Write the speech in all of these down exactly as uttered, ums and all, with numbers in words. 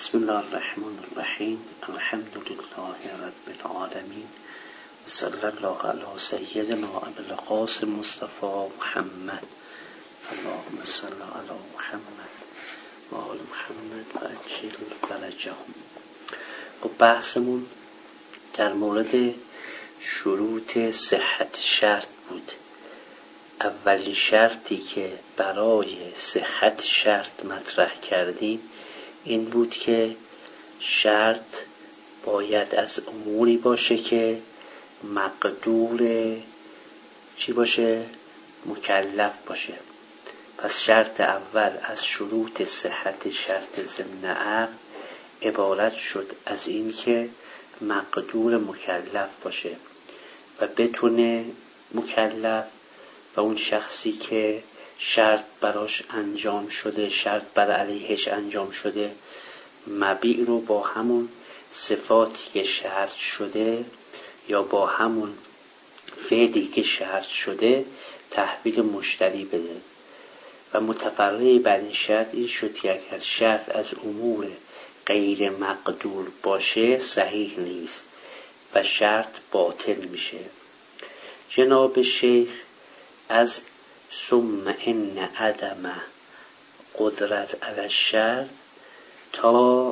بسم الله الرحمن الرحیم. الحمد لله رب العالمین و صلی الله علی سیدنا ابی القاسم مصطفی محمد. اللهم صل علی محمد و آل محمد و عجل فرجهم. خب بحثمون در مورد شروط صحت شرط بود. اولین شرطی که برای صحت شرط مطرح کردیم این بود که شرط باید از اموری باشه که مقدور چی باشه؟ مکلف باشه. پس شرط اول از شروط صحت شرط ضمن عقد عبارت شد از این که مقدور مکلف باشه و بتونه مکلف و اون شخصی که شرط براش انجام شده، شرط بر علیهش انجام شده، مبیع رو با همون صفاتی که شرط شده یا با همون فعلی که شرط شده تحویل مشتری بده. و متفرع بر این شرط این شد که اگر شرط از امور غیر مقدور باشه صحیح نیست و شرط باطل میشه. جناب شیخ از ثم ان عدم قدرت علی الشرط تا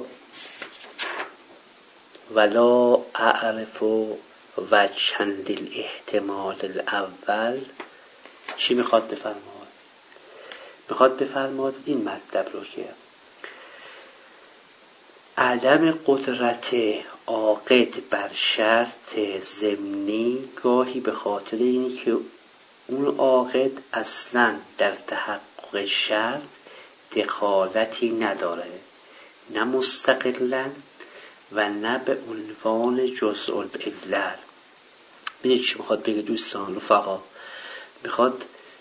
ولا اعرف وجها للاحتمال الاول چی میخواد بفرماد؟ میخواد بفرماد این مطلب رو که عدم قدرت عاقد بر شرط ضمنی گاهی به خاطر اینی که اون عاقد اصلا در تحقق شرط دخالتی نداره، نه مستقلا و نه به عنوان جزء العله. میدونی چی میخواد بگه دوستان رفقا؟ میخواد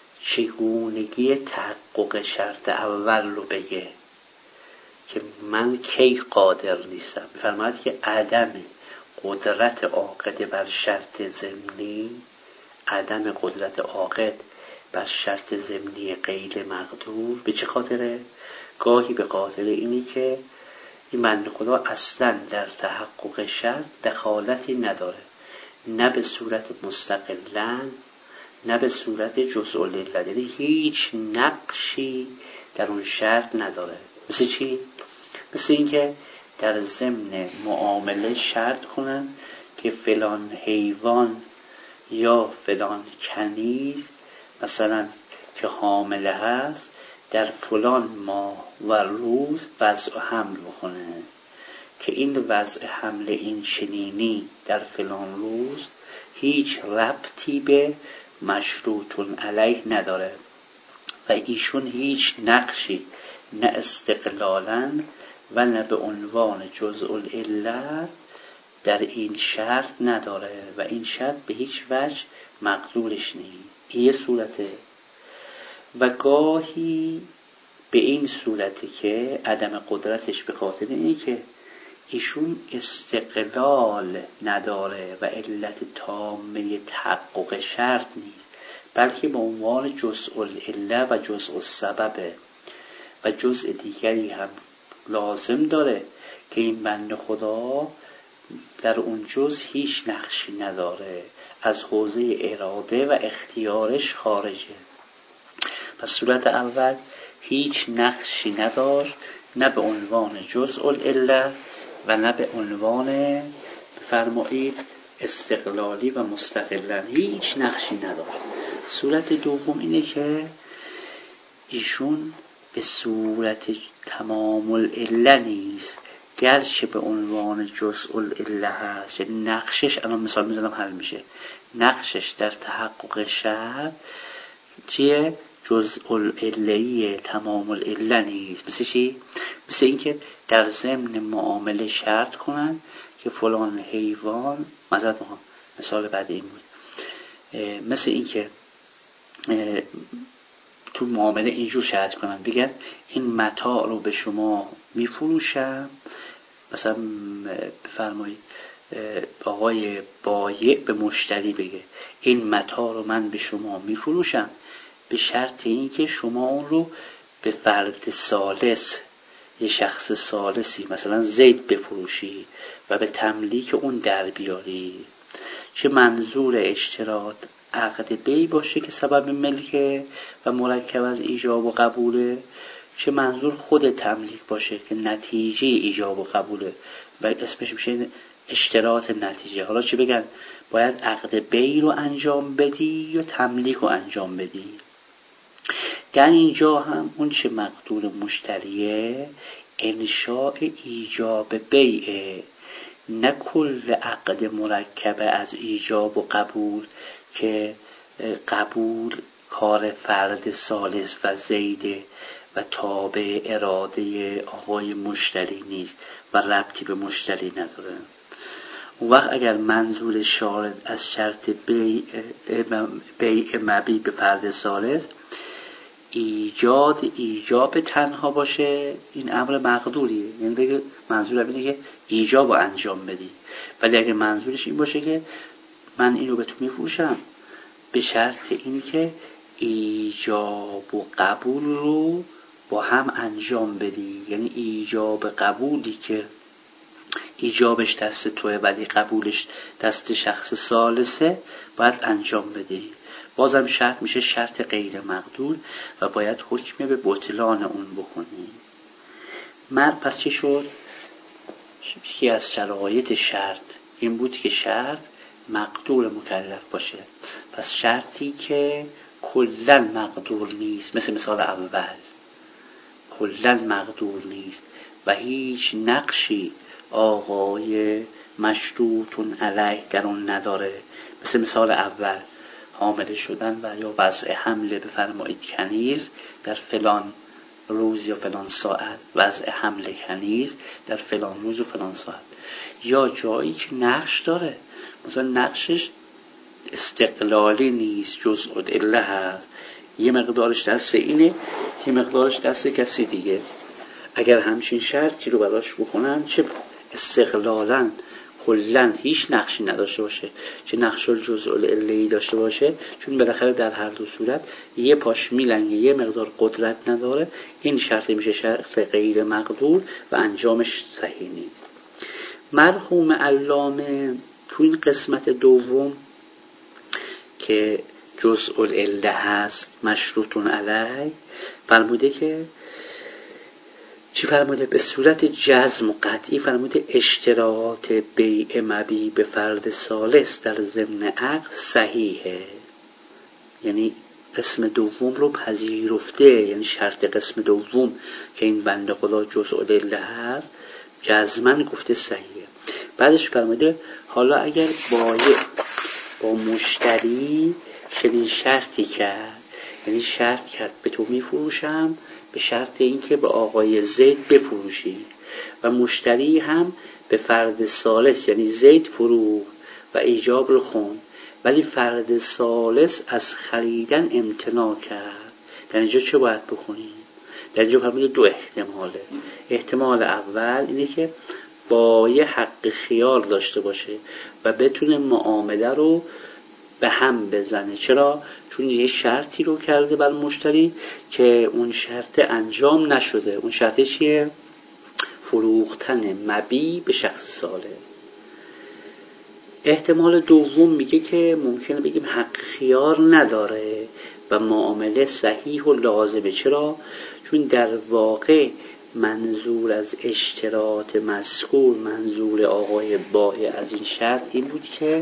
چگونگی تحقق شرط اول رو بگه که من کی قادر نیستم. میفرماید که عدم قدرت عاقد بر شرط ضمنی، عدم قدرت عاقد بر شرط ضمنی غیر مقدور به چه خاطره؟ گاهی به خاطر اینی که این بنده خدا اصلا در تحقق شرط دخالتی نداره، نه به صورت مستقلا نه به صورت جزء العله، یعنی هیچ نقشی در اون شرط نداره. مثل چی؟ مثل این که در ضمن معامله شرط کنن که فلان حیوان یا فلان کنیز مثلا که حامله هست در فلان ماه و روز وضع حمل بکنه، که این وضع حمل این چنینی در فلان روز هیچ ربطی به مشروطون علیه نداره و ایشون هیچ نقشی نه استقلالاً و نه به عنوان جزء العله در این شرط نداره و این شرط به هیچ وجه مقدورش نیست. این یه صورته. و گاهی به این صورتی که عدم قدرتش به خاطر اینه که ایشون استقلال نداره و علت تامه تحقق شرط نیست، بلکه به عنوان جزء العله و جزء السببه و جزء دیگری هم لازم داره که این بنده خدا در اون جزء هیچ نقشی نداره، از حوزه اراده و اختیارش خارجه. پس صورت اول هیچ نقشی نداشت، نه به عنوان جزء العله و نه به عنوان فرمایید استقلالی و مستقلا، هیچ نقشی نداشت. صورت دوم اینه که ایشون به صورت تمام العله نیست، گرچه به عنوان جزء العله هست، یعنی نقشش، الان مثال میزنم حل میشه، نقشش در تحقق شرط چیه؟ جزء العله تمام العله نیست. مثل چی؟ مثل اینکه در ضمن معامله شرط کنن که فلان حیوان، معذرت میخوام مثال بعد این بود، مثل اینکه تو معامله اینجور شرط کنن، بگن این متاع رو به شما میفروشم، مثلا بفرمایید آقای بایع به مشتری بگه این متاع رو من به شما میفروشم به شرط این که شما اون رو به فرد ثالث یه شخص ثالثی مثلا زید بفروشی و به تملیک اون در بیاری، چه منظور اشتراط عقد بی باشه که سبب ملکه و مرکب از ایجاب و قبوله، چه منظور خود تملیک باشه که نتیجه ایجاب و قبوله و اسمش میشه اشتراط نتیجه. حالا چه بگن باید عقد بی رو انجام بدی یا تملیک رو انجام بدی؟ در اینجا هم اون چه مقدور مشتریه انشاء ایجاب بیعه، نه کل عقد مرکب از ایجاب و قبول که قبول کار فرد ثالث و زیده و تابع اراده آقای مشتری نیست و ربطی به مشتری نداره. اون وقت اگر منظور شارد از شرط بیع بیع مبی به فرد ثالث ایجاد ایجاب تنها باشه، این امر مقدوریه، یعنی بگه منظور اینه که ایجاب رو انجام بدی. ولی اگه منظورش این باشه که من اینو به تو میفروشم به شرط این که ایجاب و قبول رو با هم انجام بدی، یعنی ایجاب قبولی که ایجابش دست توه ولی قبولش دست شخص ثالثه باید انجام بدی، بازم شرط میشه شرط غیر مقدور و باید حکم به بطلان اون بکنی. مرد پس چی شد؟ یکی از شرایط شرط این بود که شرط مقدور مکلف باشه. پس شرطی که کلن مقدور نیست، مثل مثال اول کلن مقدور نیست و هیچ نقشی آقای مشروطون علیه در اون نداره، مثل مثال اول حامله شدن و یا وضع حمله بفرمایید کنیز در فلان روز یا فلان ساعت، وضع حمله کنیز در فلان روز و فلان ساعت، یا جایی که نقش داره مثلا نقشش استقلالی نیست، جزء العله هست، یه مقدارش دست اینه یه مقدارش دست کسی دیگه. اگر همچین شرطی رو براش بکنن چه استقلالاً کلاً هیچ نقشی نداشته باشه چه نقش الجزء العله‌ای داشته باشه، چون بالاخره در هر دو صورت یه پاش میلنگه یه مقدار قدرت نداره، این شرط میشه شرط غیر مقدور و انجامش صحیح نیست. مرحوم علامه تو این قسمت دوم که جزء العله هست مشروطون علیه فرموده که چی فرموده؟ به صورت جزم و قطعی فرموده اشتراط بیع مبی به فرد ثالث در ضمن عقد صحیحه، یعنی قسم دوم رو پذیرفته، یعنی شرط قسم دوم که این بنده خدا جزء العله هست جزمن گفته صحیحه. بعدش فرموده حالا اگر بایع با مشتری چنین شرطی کرد، یعنی شرط کرد به تو میفروشم به شرط اینکه به آقای زید بفروشی و مشتری هم به فرد ثالث یعنی زید فروخت و ایجاب رو خوند، ولی فرد ثالث از خریدن امتناع کرد، در اینجا چه باید بکنیم؟ در اینجا فرموده دو احتماله. احتمال اول اینه که بایع حق خیار داشته باشه و بتونه معامله رو به هم بزنه. چرا؟ چون یه شرطی رو کرده بر مشتری که اون شرط انجام نشده. اون شرط چیه؟ فروختن مبی به شخص ثالث. احتمال دوم میگه که ممکنه بگیم حق خیار نداره و معامله صحیح و لازمه. چرا؟ چون در واقع منظور از اشتراط مذکور، منظور آقای بایع از این شرط این بود که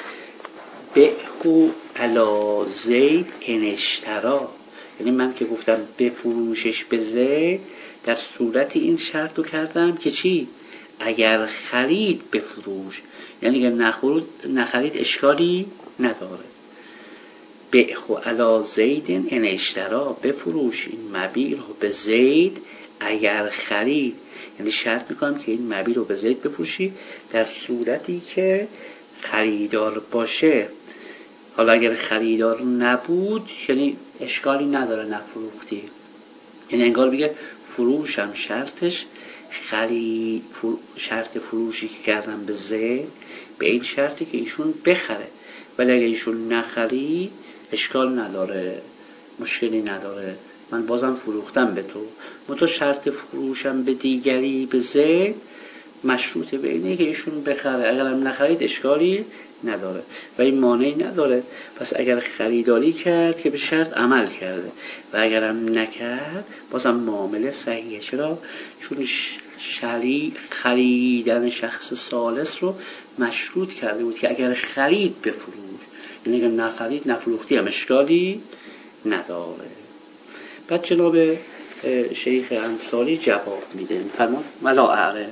بهو علی زید ان اشترا، یعنی من که گفتم بفروشش به زید در صورت این شرط رو کردم که چی؟ اگر خرید بفروش، یعنی اگر نخرید اشکالی نداره. بهو علی زید ان اشترا، بفروش این مبیع رو به زید اگر خرید، یعنی شرط میکنم که این مبیع رو به زید بفروشی در صورتی که خریدار باشه. حالا اگر خریدار نبود یعنی اشکالی نداره نفروختی، یعنی انگار بگه فروشم شرطش خرید فرو... شرط فروشی که کردم به زید به این شرطی که ایشون بخره، ولی اگر ایشون نخرید اشکال نداره، مشکلی نداره، من بازم فروختم به تو، منتها شرط فروشم به دیگری به زید مشروط به اینه که ایشون بخره، اگرم نخرید اشکالی نداره و این مانعی نداره. پس اگر خریداری کرد که به شرط عمل کرده و اگرم نکرد بازم معامله صحیحه. چرا؟ چون شری خریدن شخص ثالث رو مشروط کرده بود که اگر خرید بفروش، یعنی اگر نخرید نفروختی هم اشکالی نداره. بعد جناب شیخ انصاری جواب میده، فرمان ولا اعره.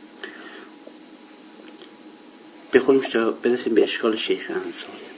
بخونیم تا برسیم به اشکال شیخ انصاری.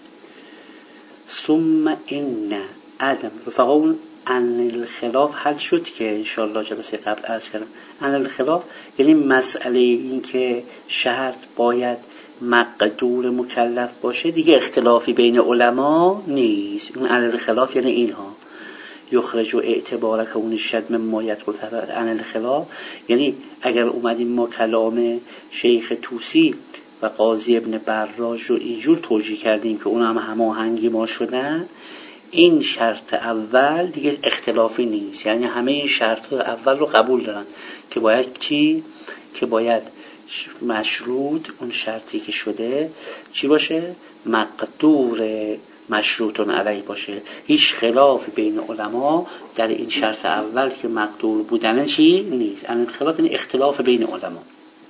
ثم ان عدم رفقا اون ان الخلاف حل شد که انشاءالله جلسه قبل عرض کردم. ان الخلاف یعنی مسئله این که شرط باید مقدور مکلف باشه دیگه اختلافی بین علما نیست. اون ان الخلاف یعنی اینها یخرج و اعتبار که اون شد ممایت متفرد ان الخلاف، یعنی اگر اومدیم ما کلام شیخ توسی و قاضی ابن براج رو اینجور توجیه کردیم که اون هم هماهنگی ما شدن، این شرط اول دیگه اختلافی نیست، یعنی همه این شرط اول رو قبول دارن که باید چی؟ که باید مشروط اون شرطی که شده چی باشه؟ مقدور مشروطون علیه باشه. هیچ خلافی بین علما در این شرط اول که مقدور بودن چی؟ نیست. ان خلاف این اختلاف بین علما.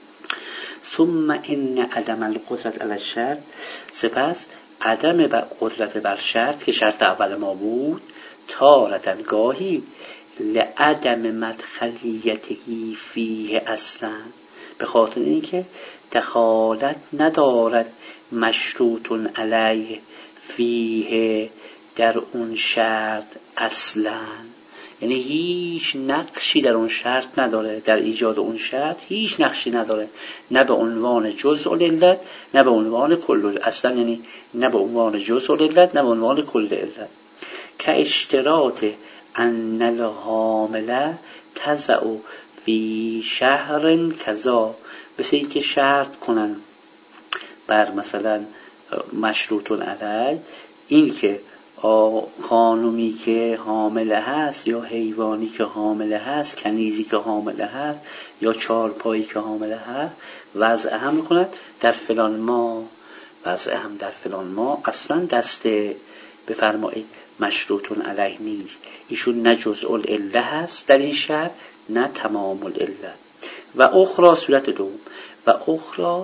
ثم ان عدم القدرت علی الشرط، سپس عدم قدرت بر شرط که شرط اول ما بود، تارتن گاهی لعدم مدخلیتهی فیه اصلا، به خاطر اینکه دخالت ندارد مشروطون علیه فیه در اون شرط اصلا، یعنی هیچ نقشی در اون شرط نداره، در ایجاد اون شرط هیچ نقشی نداره، نه به عنوان جزء العلت نه به عنوان کل العلت، اصلا یعنی نه به عنوان جزء العلت نه به عنوان کل العلت. که اشتراط ان الحامله تضع فی شهر کذا، مثل این که شرط کنن بر مثلا مشروطون علی این که خانومی که حامله هست یا حیوانی که حامله هست، کنیزی که حامله هست یا چارپایی که حامله هست، وضع هم میکند در فلان ما، وضع هم در فلان ما اصلا دست بفرمایید مشروطون علیه نیست. ایشون نه جزء العله هست در این شرط نه تمام العله. و اخرى صورت دوم، و اخرى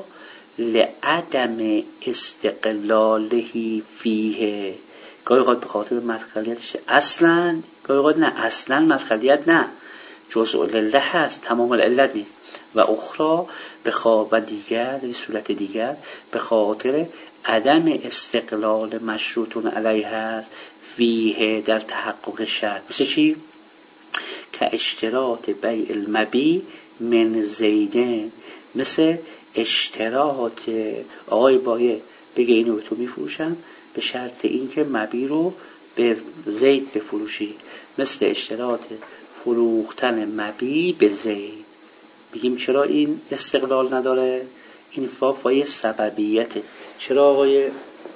لعدم استقلالهی فیه، گاهی اوقات به خاطر مدخلیتش اصلا، گاهی اوقات نه اصلا مدخلیت نه، جزء العله هست تمام العله نیست. و اخرى به خاطر و دیگر در صورت دیگر به خاطر عدم استقلال مشروطون علیه هست فیه در تحقق شرط. مثل چی؟ که اشتراط بیع المبی من زیدن، مثل اشتراط آقای بایه بگه اینو به تو میفروشم به شرط این که مبی رو به زید بفروشی، مثل اشتراط فروختن مبی به زید. بگیم چرا این استقلال نداره؟ این فافای سببیته. چرا آقای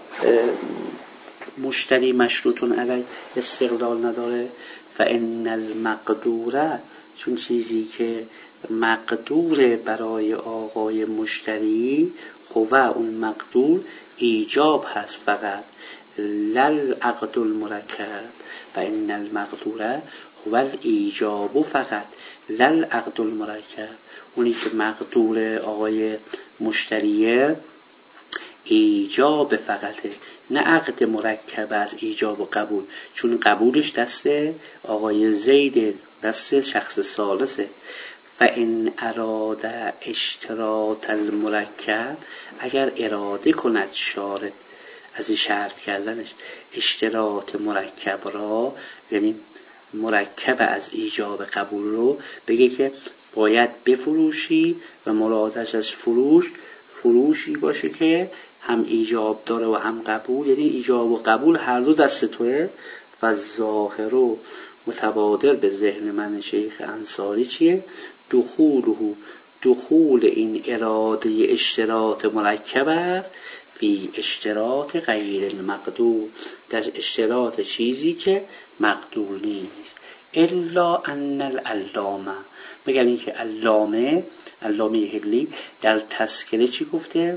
مشتری مشروطون علی استقلال نداره؟ فان المقدوره، چون چیزی که مقدور برای آقای مشتری هو اون مقدور ایجاب هست فقط، لل عقد المرکب، فان المقدوره هو الایجاب فقط لل عقد المرکب. اونی که مقدور آقای مشتریه ایجاب فقطه، نه عقد مرکب از ایجاب و قبول، چون قبولش دست آقای زید، دست شخص ثالثه. فان اراد اشتراط المرکب، اگر اراده کند شارع از این شرط کردنش اشتراط مرکب را، یعنی مرکب از ایجاب قبول رو، بگه که باید بفروشی و مرادش از فروش فروشی باشه که هم ایجاب داره و هم قبول، یعنی ایجاب و قبول هر دو دست توه. و ظاهر و متبادر به ذهن من شیخ انصاری چیه؟ دخوله دخول این اراده اشتراط مرکب است فی اشتراط غیر المقدور، در اشتراط چیزی که مقدور نیست. الا ان العلامه، مگر اینکه علامه علامه هلی در تذکره چی گفته؟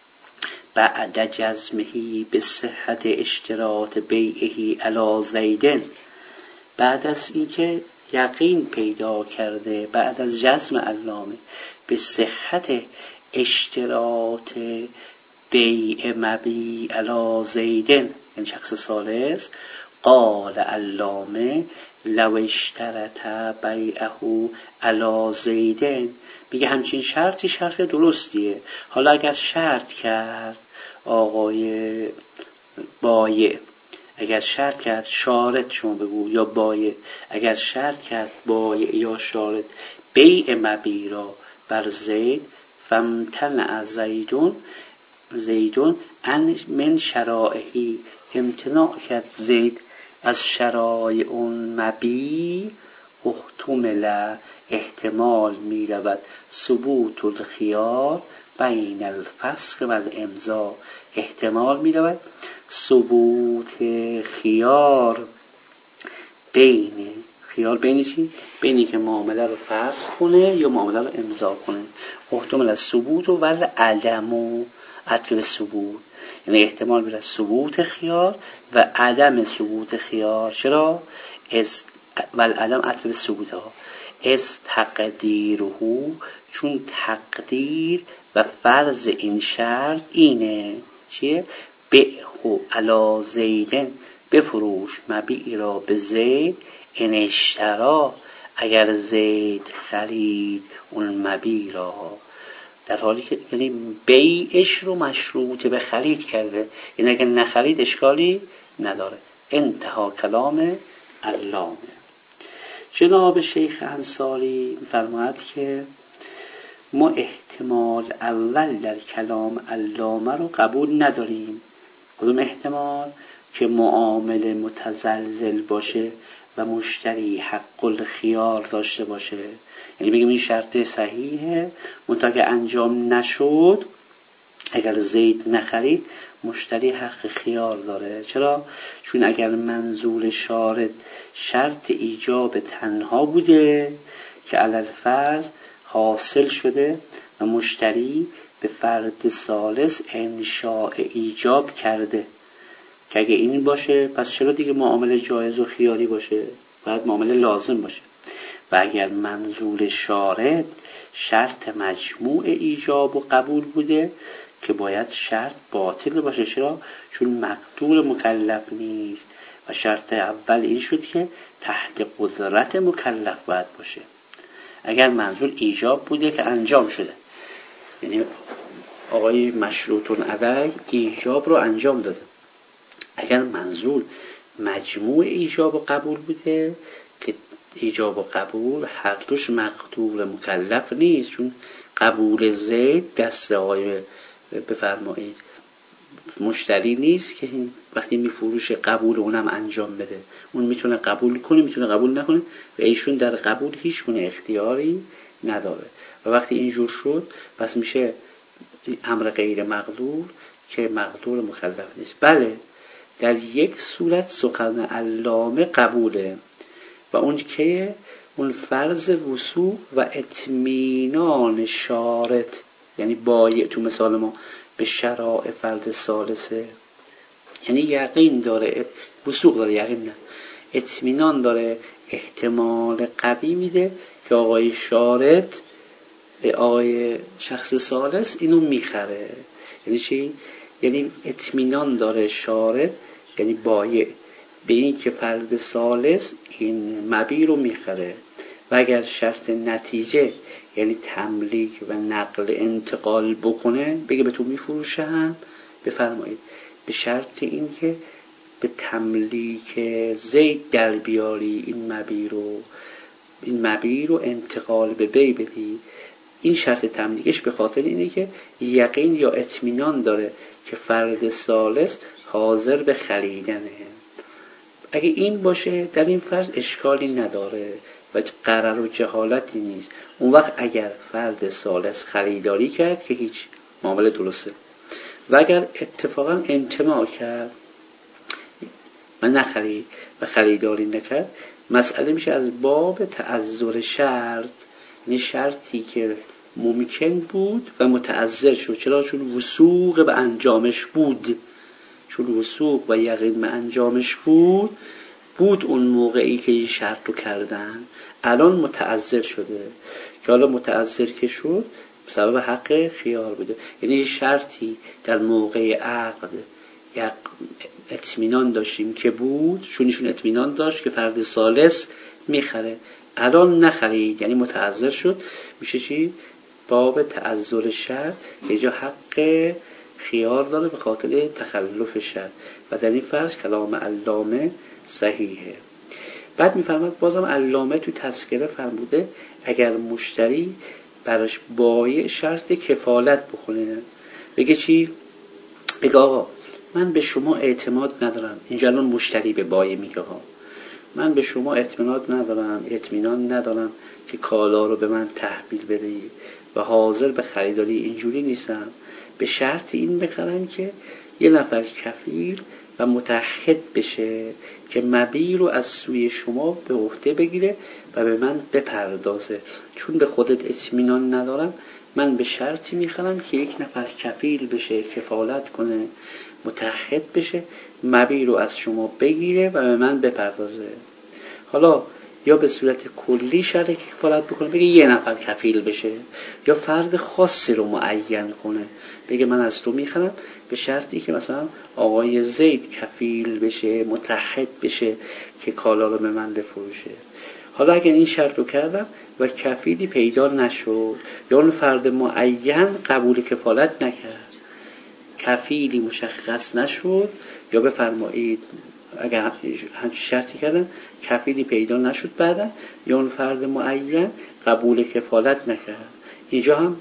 بعد جزمهی به صحت اشتراط بیعهی علی زیدن، بعد از اینکه یقین پیدا کرده، بعد از جزم علامه به صحت اشتراط بیع مبیع علی زیدن، این شخص ثالث، قال علامه لو اشترط بیعه علی زیدن، میگه همچین شرطی شرط درستیه. حالا اگر شرط کرد آقای بایع، اگر شرط کرد شارط، شما بگو یا بایع، اگر شرط کرد بایع یا شارط بیع مبیع را بر زید، فامتنع زیدون زیدون ان من شرائعی، امتناع کرد زید از شرایع اون مبیع، احتمل احتمال می رود ثبوت الخیار بین الفسخ و الامضا، احتمال می رود ثبوت خیار بین خیار بین چی؟ بینی که معامله رو فسخ کنه یا معامله رو امضا کنه. احتمال از ثبوت و ول عدم و عطف ثبوت، یعنی احتمال میره ثبوت خیار و عدم ثبوت خیار. چرا؟ از ول عدم عطف ثبوت ها، از تقدیره، چون تقدیر و فرض این شرط اینه چیه؟ بیعه علی زیدن، بفروش مبیع را به زید، ان اشترا، اگر زید خرید اون مبیع را، در حالی که یعنی بیعش رو مشروط به خرید کرده، یعنی اگر نخرید اشکالی نداره. انتها کلام علامه. جناب شیخ انصاری فرماید که ما احتمال اول در کلام علامه رو قبول نداریم. کدوم احتمال؟ که معامله متزلزل باشه و مشتری حق الخیار داشته باشه، یعنی بگیم این شرط صحیحه، منتها که انجام نشد، اگر زید نخرید مشتری حق خیار داره. چرا؟ چون اگر منظور شارط شرط ایجاب تنها بوده که علل فرض حاصل شده و مشتری به فرد ثالث انشاء ایجاب کرده، که اگه این باشه پس چرا دیگه معامله جایز و خیاری باشه؟ باید معامله لازم باشه. و اگر منظور شارط شرط مجموع ایجاب و قبول بوده که باید شرط باطل باشه. چرا؟ چون مقدور مکلف نیست و شرط اول این شد که تحت قدرت مکلف باید باشه. اگر منظور ایجاب بوده که انجام شده، یعنی آقای مشروطون علی ایجاب رو انجام داده، اگر منظور مجموع ایجاب و قبول بوده که ایجاب و قبول هر دوش مقدور مکلف نیست، چون قبول زید دست آقای بفرمایید مشتری نیست که وقتی میفروشه قبول اونم انجام بده. اون میتونه قبول کنه میتونه قبول نکنه و ایشون در قبول هیچ گونه اختیاری نداره. و وقتی اینجور شد پس میشه امر غیر مقدور که مقدور مکلف نیست. بله در یک صورت سخن علامه قبوله و اون که اون فرض وثوق و اطمینان شارط، یعنی بایع تو مثال ما به شرائع فرد ثالثه، یعنی یقین داره، وثوق داره، یقین نه، اطمینان داره، احتمال قوی میده که آقای شارط به آقای شخص ثالث اینو میخره. یعنی چی؟ یعنی اطمینان داره شارط، یعنی بایع، به این که فرد ثالث این مبیع رو میخره. و اگر شرط نتیجه یعنی تملیک و نقل انتقال بکنه، بگه به تو میفروشم، بفرمایید به شرط این که به تملیک زید در بیاری این مبیع رو، این مبیع رو انتقال به بی بدی. این شرط تملیکش به خاطر اینه که یقین یا اطمینان داره که فرد ثالث حاضر به خریدنه. اگه این باشه در این فرض اشکالی نداره و قرار و جهالتی نیست. اون وقت اگر فرد ثالث خریداری کرد که هیچ، معامله درسته. و اگر اتفاقا امتناع کرد و نخرید و خریداری نکرد، مسئله میشه از باب تعذر شرط، یعنی شرطی که ممکن بود و متعذر شد. چرا؟ چون وثوق به انجامش بود، چون وثوق و یقین به انجامش بود بود اون موقعی که این شرط رو کردن. الان متعذر شده که حالا متعذر که شد سبب حق خیار بوده. یعنی شرطی در موقع عقد یک اطمینان داشتیم که بود، چون ایشون اطمینان داشت که فرد ثالث میخره، الان نخرید یعنی متعذر شد. میشه چی؟ باب تعذر شرط که اینجا حق خیار داره به خاطر تخلف شرط و در این فرض کلام علامه صحیحه. بعد میفرماد بازم علامه تو تذکره فرموده اگر مشتری براش بایع شرط کفالت بکنه، بگه چی؟ بگه آقا من به شما اعتماد ندارم. اینجا الان مشتری به بایع میگه ها من به شما اعتماد ندارم، اطمینان ندارم که کالا رو به من تحویل بدهی و حاضر به خریداری اینجوری نیستم، به شرط این بخرم که یه نفر کفیل و متعهد بشه که مبیع رو از سوی شما به عهده بگیره و به من بپردازه. چون به خودت اطمینان ندارم، من به شرطی میخرم که یک نفر کفیل بشه، کفالت کنه، متعهد بشه، مبیع رو از شما بگیره و به من بپردازه. حالا یا به صورت کلی شرط کفالت بکنه، بگه یه نفر کفیل بشه، یا فرد خاصی رو معین کنه، بگه من از تو میخرم به شرطی که مثلا آقای زید کفیل بشه، متعهد بشه که کالا رو به من بفروشه. حالا اگر این شرط رو کردم و کفیلی پیدا نشد یا اون فرد معین قبول کفالت نکرد، کفیلی مشخص نشد، یا بفرمایید اگر همچین شرطی کردن کفیلی پیدا نشد بعدا یا اون فرد معین قبول کفالت نکرد، اینجا هم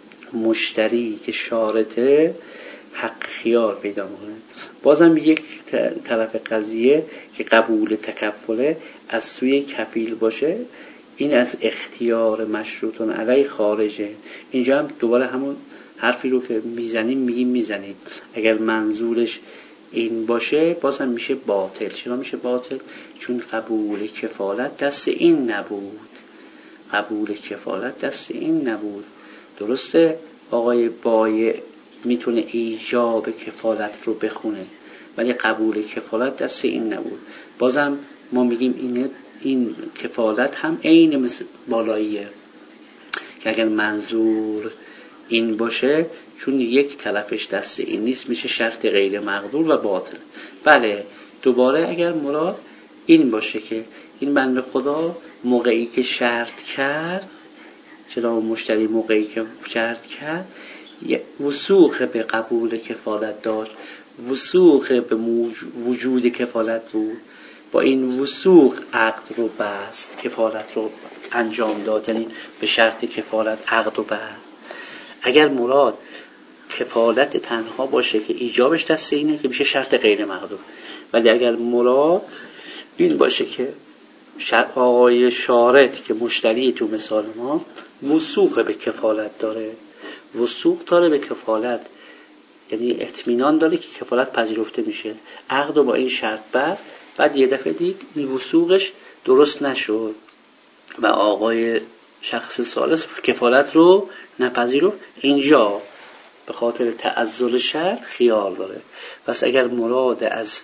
مشتری که شارطه حق خیار پیدا میکنه. بازم یک طرف قضیه که قبول تکفله از سوی کفیل باشه، این از اختیار مشروطون علی خارجه. اینجا هم دوباره همون حرفی رو که میزنیم میگیم میزنیم اگر منظورش این باشه بازم میشه باطل. چرا میشه باطل؟ چون قبول کفالت دست این نبود، قبول کفالت دست این نبود. درسته آقای بایع میتونه ایجاب کفالت رو بخونه ولی قبول کفالت دست این نبود. بازم ما میگیم این این کفالت هم عین مثل بالاییه که اگر منظور این باشه چون یک طرفش دست این نیست میشه شرط غیر مقدور و باطل. بله دوباره اگر مراد این باشه که این بنده خدا موقعی که شرط کرد، چرا مشتری موقعی که شرط کرد وثوق به قبول کفالت داشت، وثوق به وجود کفالت بود، با این وثوق عقد رو بست، کفالت رو انجام داد، یعنی به شرط کفالت عقد رو بست. اگر مراد کفالت تنها باشه که ایجابش دست اینه که میشه شرط غیر مقدور، ولی اگر مراد این باشه که آقای شارط که مشتری تو مثال ما وثوق به کفالت داره، وثوق داره به کفالت یعنی اطمینان داره که کفالت پذیرفته میشه، عقد رو با این شرط بست، بعد یه دفعه دید این وثوقش درست نشد و آقای شخص ثالث کفالت رو نپذیرفت، اینجا به خاطر تعذر شرط خیار داره. پس اگر مراد از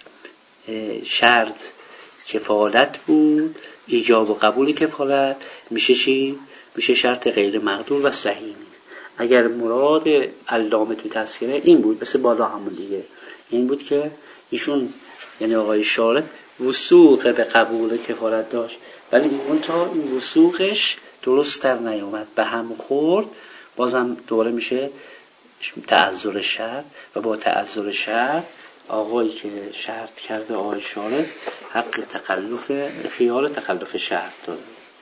شرط کفالت بود، ایجاب و قبول کفالت، میشه چی؟ میشه شرط غیر مقدور و صحیح. اگر مراد علامه تو تذکره این بود، مثل بالا همون دیگه این بود که ایشون یعنی آقای شارط وثوق به قبول کفالت داشت ولی اون تا این وثوقش درست در نیومد، به هم خورد، بازم دوره میشه تعذر شرط و با تعذر شرط آقایی که شرط کرده آقای شارط حق تخلف خیال تخلف شرط داره.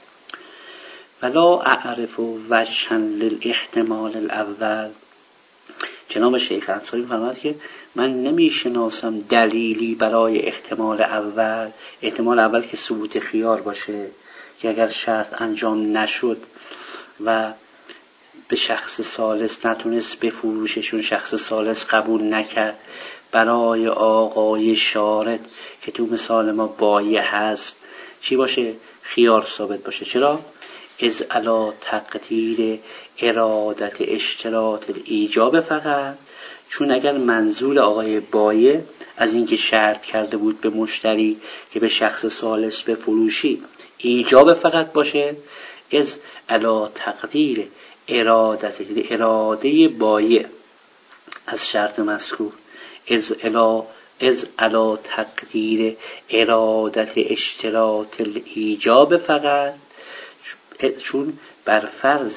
ولا اعرف وجها للاحتمال الاول. جناب شیخ انصاری فرمود که من نمیشناسم دلیلی برای احتمال اول، احتمال اول که ثبوت خیار باشه که اگر شرط انجام نشد و به شخص ثالث نتونست بفروششون، شخص ثالث قبول نکرد، برای آقای شارط که تو مثال ما بایع هست چی باشه؟ خیار ثابت باشه. چرا؟ از علا تقدیر ارادت اشتراط ایجاب فقط، چون اگر منظور آقای بایه از اینکه شرط کرده بود به مشتری که به شخص ثالث بفروشی ایجاب فقط باشه، از علا تقدیر ارادت اراده بایه از شرط مذکور، از علا از علا تقدیر ارادت اشتراط ایجاب فقط، چون بر فرض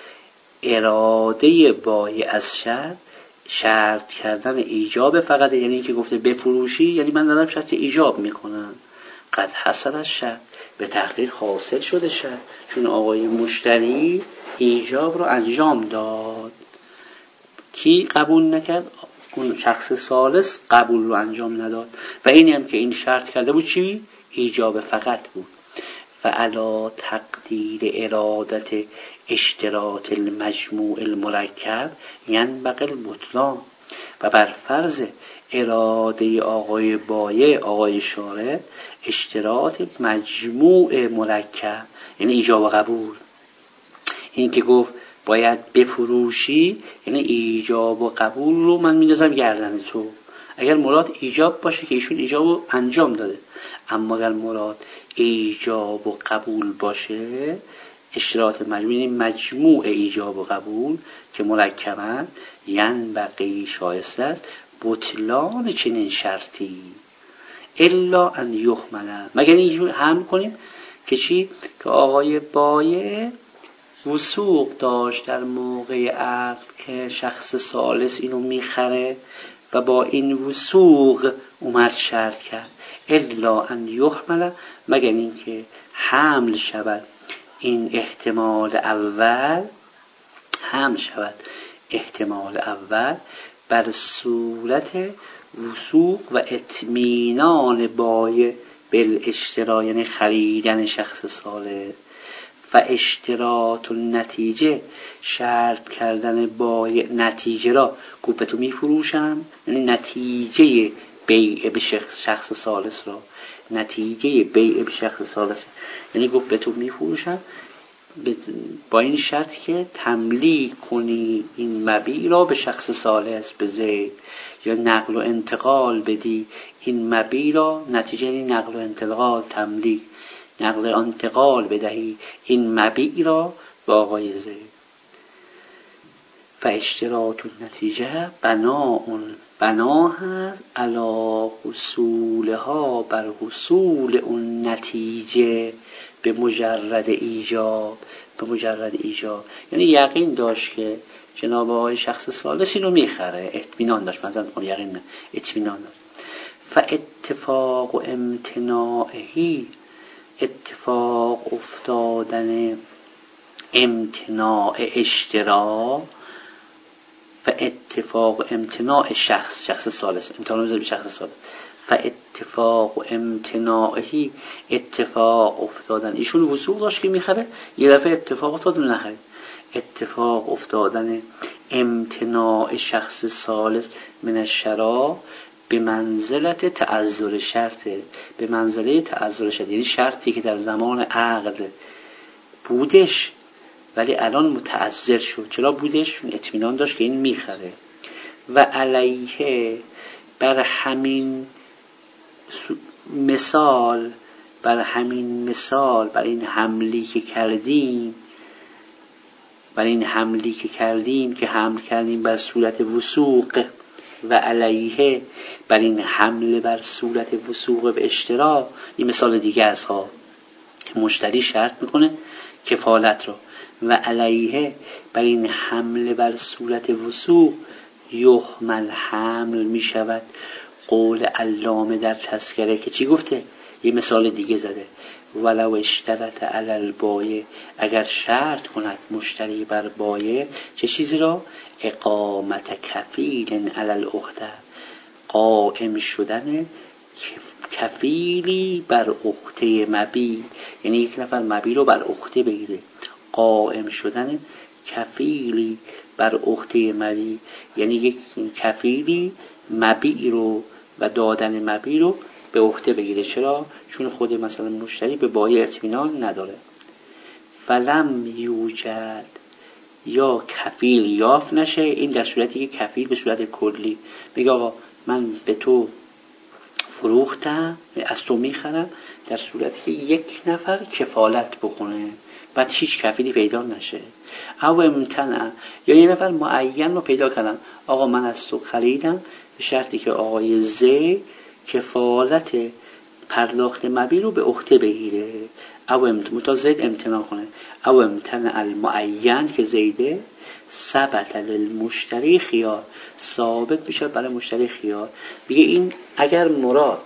اراده بایه از شرط شرط کردن ایجاب فقط، یعنی که گفته بفروشی یعنی من دارم شرط ایجاب میکنم. قد حصل از شرط، به تحقیق حاصل شده شرط، چون آقای مشتری ایجاب رو انجام داد. کی قبول نکرد؟ اون شخص ثالث قبول رو انجام نداد و اینی هم که این شرط کرده بود چی؟ ایجاب فقط بود. فعلا تقدیر ارادت اشتراط المجموع المرکب ینبغی البطلان، و بر فرض اراده آقای بایه آقای شارع اشتراط مجموع مرکب یعنی ایجاب و قبول. این که گفت باید بفروشی یعنی ایجاب و قبول رو من میندازم گردن تو. اگر مراد ایجاب باشه که ایشون ایجاب رو انجام داده، اما اگر مراد ایجاب و قبول باشه، اشتراط مجموع یعنی مجموع ایجاب و قبول که مرکبن، ینبغی شایسته است بطلان چنین شرطی الا ان یحمل، مگر اینجور حمل کنیم که چی؟ که آقای بایه وثوق داشت در موقع عقد که شخص ثالث اینو میخره و با این وثوق اومد شرط کرد. الا ان یحمل، مگر اینکه حمل شود این احتمال اول، حمل شود احتمال اول بر صورت وثوق و اطمینان بایع بالاشترا، یعنی خریدن شخص ثالث، و اشتراط النتیجه شرط کردن بایع نتیجه را، گفت به تو میفروشم یعنی نتیجه بیع به شخص شخص ثالث را، نتیجه بیع به شخص ثالث یعنی گفت به تو میفروشم با این شرط که تملیک کنی این مبیع را به شخص ثالث به زید، یا نقل و انتقال بدی این مبیع را، نتیجه این نقل و انتقال تملیک، نقل و انتقال بدهی این مبیع را به آقای زید. و اشتراط النتیجه بناء بنا هست علی حصولها بر حصول اون نتیجه به مجرد ایجاب، به مجرد ایجاب یعنی یقین داشت که جناب آقای شخص ثالث اینو میخره، اطمینان داشت، مثلا کنم یقین نه اطمینان داشت. فاتفاق و امتناعهی، اتفاق افتادن امتناع اشترا و اتفاق امتناع شخص شخص ثالث، امتناع بذار به شخص ثالث، فاتفاق و امتناعهی، اتفاق افتادن ایشون وثوق داشت که میخره، یه دفعه اتفاق افتاد نخرید، اتفاق افتادن امتناع شخص ثالث من الشرا به منزلت تعذر شرط، به منزله تعذر شرط یعنی شرطی که در زمان عقد بودش ولی الان متعذر شد. چرا بودش؟ چون اطمینان داشت که این میخره. و علیه بر همین مثال، بر همین مثال بر این حملی که کردیم، بر این حملی که کردیم که حمل کردیم بر صورت وثوق، و علیه بر این حمله بر صورت وثوق به اشترا، این مثال دیگه از ها که مشتری شرط میکنه کفالت رو، و علیه بر این حمله بر صورت وثوق یحمل حمل میشود قول علامه در تذکره که چی گفته؟ یه مثال دیگه زده، ولو اشترط علی البایع، اگر شرط کند مشتری بر بایع چه چیزی را؟ اقامت کفیل علی الاخته، قائم شدن کفیلی بر اخته مبیع، یعنی یک نفر مبیع رو بر اخته بگیره، قائم شدن کفیلی بر اخته مبیع یعنی یک کفیلی مبیع رو و دادن مبیع رو به عهده بگیره. چرا؟ چون خود مثلا مشتری به بایع اطمینان نداره. فلم یوجد یا کفیل یافت نشه. این در صورتی که کفیل به صورت کلی میگه آقا من به تو فروختم، از تو میخرم، در صورتی که یک نفر کفالت بکنه بعد هیچ کفیلی پیدا نشه. او امتنع یا یه نفر معین رو پیدا کردن، آقا من از تو خریدم به شرطی که آقای زید کفالت پرداخت مبیع رو به عهده بگیره. او امتنع زید امتناع کنه. او امتنع المعین که زیده ثبت للمشتری خیار، ثابت میشه برای مشتری خیار. میگه این اگر مراد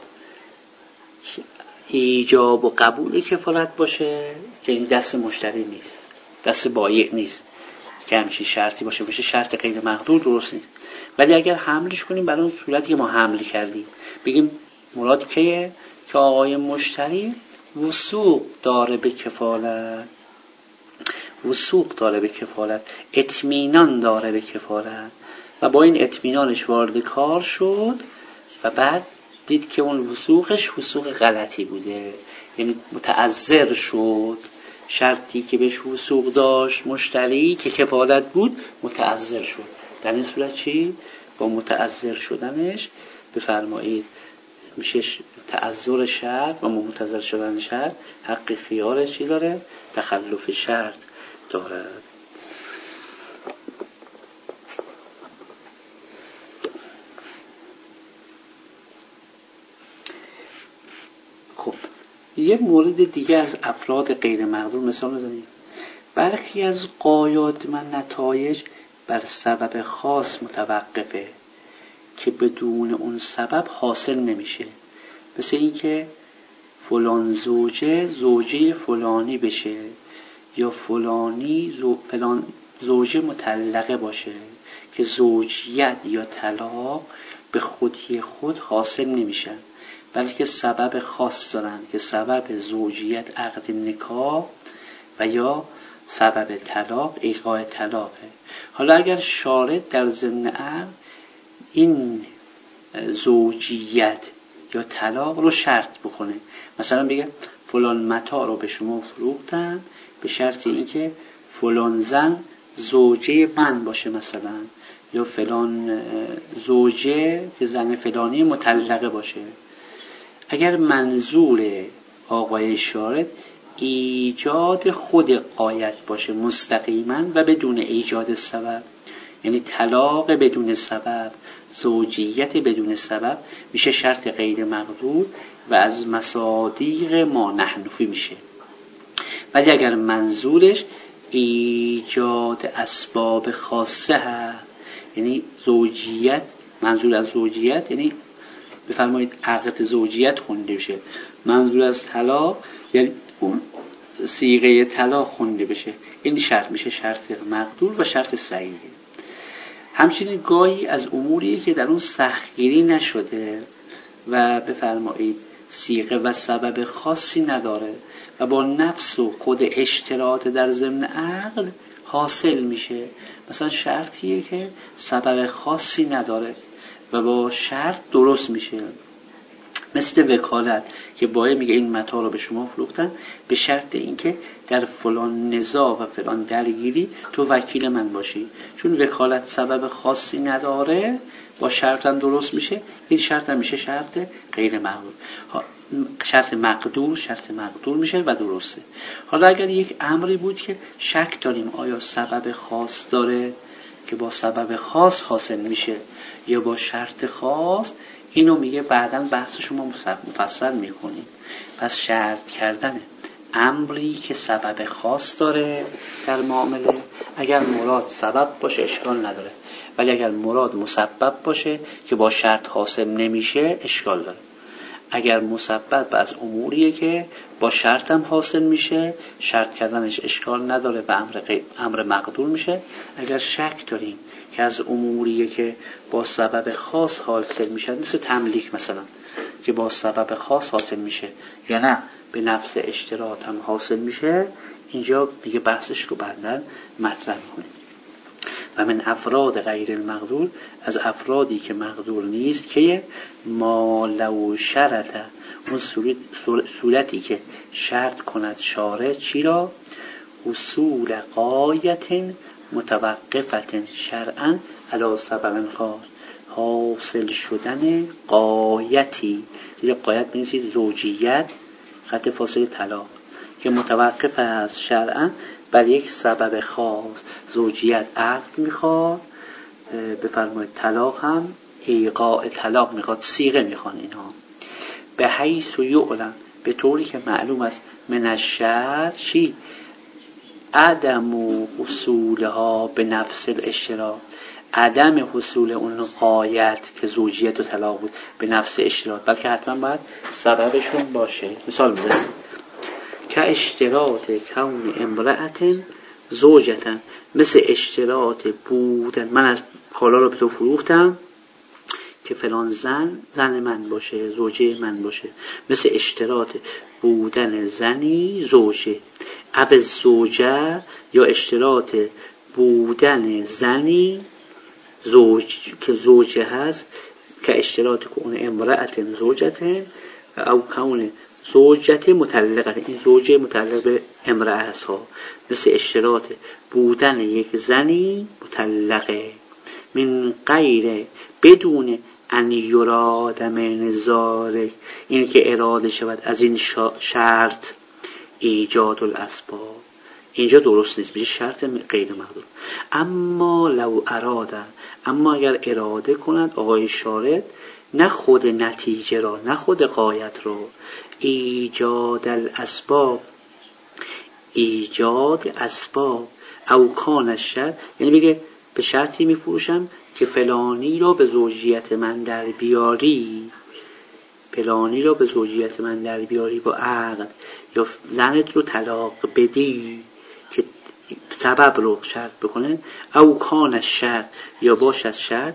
ایجاب و قبول کفالت باشه که این دست مشتری نیست، دست بایع نیست که همچین شرطی باشه، بشه شرط غیر مقدور، درست نیست. ولی اگر حملش کنیم برای اون صورتی که ما حمل کردیم، بگیم مراد کیه؟ که آقای مشتری وثوق داره به کفالت، وثوق داره به کفالت، اطمینان داره به کفالت و با این اطمینانش وارد کار شد و بعد دید که اون وثوقش وثوق غلطی بوده، یعنی متعذر شد. شرطی که بهش وثوق داشت مشتری که کفالت بود متعذر شد. در این صورت چی؟ با متعذر شدنش بفرمایید میشه تعذر شرط و متعذر شدن شرط حق خیار چی داره؟ تخلف شرط داره. خب یه مورد دیگه از افراد غیر مقدور مثال بزنیم. برخی از غایات و نتایج بر سبب خاص متوقفه که بدون اون سبب حاصل نمیشه. مثل این که فلان زوجه زوجه فلانی بشه یا فلانی زو فلان زوجه مطلقه باشه که زوجیت یا طلاق به خودی خود حاصل نمیشن، بلکه سبب خاص دارن که سبب زوجیت عقد نکاح و یا سبب طلاق ایقاع طلاقه. حالا اگر شارط در ضمن عقد این زوجیت یا طلاق رو شرط بکنه، مثلا بگه فلان متاع رو به شما فروختم به شرط اینکه فلان زن زوجه من باشه مثلا، یا فلان زوجه که زن فلانی مطلقه باشه. اگر منظور آقای شارط ایجاد خود غایت باشه مستقیما و بدون ایجاد سبب، یعنی طلاق بدون سبب، زوجیت بدون سبب، میشه شرط غیر مقدور و از مصادیق ما نحنفی میشه. ولی اگر منظورش ایجاد اسباب خاصه هست، یعنی زوجیت، منظور از زوجیت یعنی بفرمایید عقد زوجیت خونده بشه، منظور از طلاق یعنی اون صیغه طلاق خونده بشه، این شرط میشه شرط مقدور و شرط صحیح. همچنین گاهی از اموری که در اون سختگیری نشده و بفرمایید صیغه و سبب خاصی نداره و با نفس و خود اشتراط در ضمن عقد حاصل میشه، مثلا شرطیه که سبب خاصی نداره و با شرط درست میشه، مثل وکالت که بایع میگه این متاع رو به شما فروختن به شرط اینکه در فلان نزاع و فلان درگیری تو وکیل من باشی. چون وکالت سبب خاصی نداره با شرط هم درست میشه، این شرط هم میشه شرط غیر مقدور، شرط مقدور شرط مقدور میشه و درسته. حالا اگر یک امری بود که شک داریم آیا سبب خاص داره که با سبب خاص حاصل میشه یا با شرط خاص، اینو میگه بعداً بحث شما مفصل میکنیم. پس شرط کردن امری که سبب خاص داره در معامله، اگر مراد سبب باشه اشکال نداره، ولی اگر مراد مسبب باشه که با شرط حاصل نمیشه اشکال داره. اگر مسبب از اموریه که با شرط هم حاصل میشه شرط کردنش اشکال نداره و امر, امر مقدور میشه. اگر شک داریم که از اموریه که با سبب خاص حاصل میشه، مثل تملیک مثلا که با سبب خاص حاصل میشه یا نه به نفس اشتراط هم حاصل میشه، اینجا دیگه بحثش رو بعداً مطرح کنیم. و من افراد غیر المقدور، از افرادی که مقدور نیست که ما لو شرط، اون صورتی که شرط کند شارع چی را؟ حصول غایت متوقفت شرعا علی سبب خاص، حاصل شدن غایتی، زیر غایت بنویسید زوجیت خط فاصله طلاق، که متوقف است شرعا بر یک سبب خاص. زوجیت عقد میخواد، بفرمایید طلاق هم ایقاع طلاق میخواد، صیغه میخوان اینها. به حیث یعلم، به طوری که معلوم است، من الشرع چی؟ عدم حصولها به نفس الاشتراط، عدم حصول اون غایت که زوجیت و طلاق بود به نفس اشتراط، بلکه حتما باید سببشون باشه. مثال بزنیم که اشتراط کون امرأت زوجتن، مثل اشتراط بودن من از کالا رو به تو فروختم که فلان زن زن من باشه، زوجه من باشه، مثل اشتراط بودن زنی زوجه. اب زوجه، یا اشتراط بودن زنی زوج که زوجه هست، که اشتراط کون امرأت زوجتن او کون زوجت مطلقه، این زوجه مطلق به امرأه هست ها، مثل اشتراط بودن یک زنی مطلقه. من غیر، بدون ان یراد من ذالک، این که اراده شود از این شرط ایجاد الاسباب، اینجا درست نیست، میشه شرط غیر مقدور. اما لو اراده، اما اگر اراده کند آقای شارط، نه خود نتیجه را، نه خود غایت را، ایجاد الاسباب، ایجاد اسباب، او کان الشرط، یعنی بگه به شرطی میفروشم که فلانی را به زوجیت من در بیاری، فلانی را به زوجیت من در بیاری با عقد، یا زنت رو طلاق بدی که سبب رو شرط بکنه، او کان الشرط، یا باشد شرط،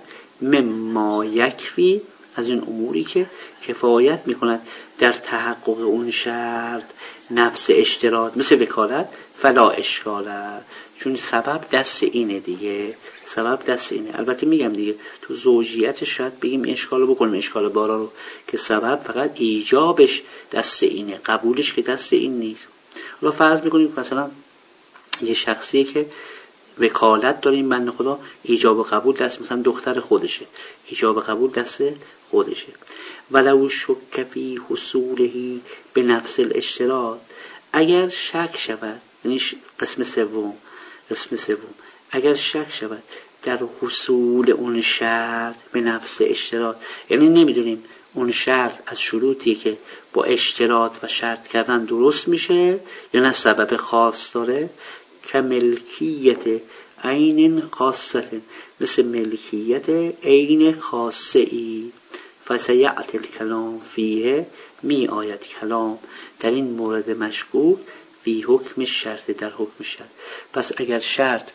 مما یکفی، از این اموری که کفایت میکند در تحقق اون شرط نفس اشتراط، مثل وکالت، فلا اشکاله، چون سبب دست اینه دیگه، سبب دست اینه. البته میگم دیگه تو زوجیت شاید بگیم اشکالو بکنیم، اشکال بارا رو، که سبب فقط ایجابش دست اینه، قبولش که دست این نیست. حالا فرض میکنیم مثلا یه شخصیه که وکالت داریم، بنده خدا ایجاب و قبول دست مثلا دختر خودشه، ایجاب و قبول دست خودشه. ولو شک فی حصولهی به نفس الاشتراط، اگر شک شود، یعنی قسم سوم، قسم سوم اگر شک شود در حصول اون شرط به نفس اشتراط، یعنی نمیدونیم اون شرط از شروطیه که با اشتراط و شرط کردن درست میشه یا نه سبب خاص داره، که ملکیت عین خاصت، مثل ملکیت عین خاصه ای، فسیعت الکلام فیه، می آید کلام در این مورد مشکوک، فی حکم شرط، در حکم شرط. پس اگر شرط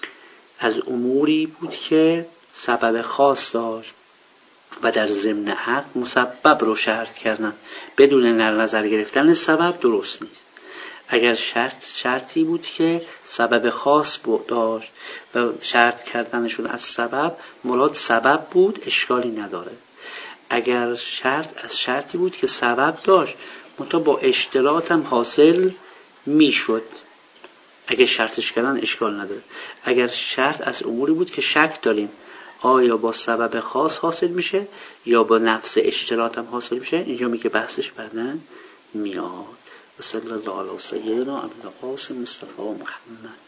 از اموری بود که سبب خاص داشت و در ضمن حق مسبب رو شرط کردن بدون در نظر گرفتن سبب، درست نیست. اگر شرط شرطی بود که سبب خاص داشت و شرط کردنشون از سبب مراد سبب بود، اشکالی نداره. اگر شرط از شرطی بود که سبب داشت منتها با اشتراط هم حاصل میشد، اگر شرطش کردن اشکال نداره. اگر شرط از اموری بود که شک داریم آیا با سبب خاص حاصل میشه یا با نفس اشتراط هم حاصل میشه، اینجا میگه بحثش بعدن میاد. و صلی الله علی سیدنا ابوالقاسم مصطفی محمد.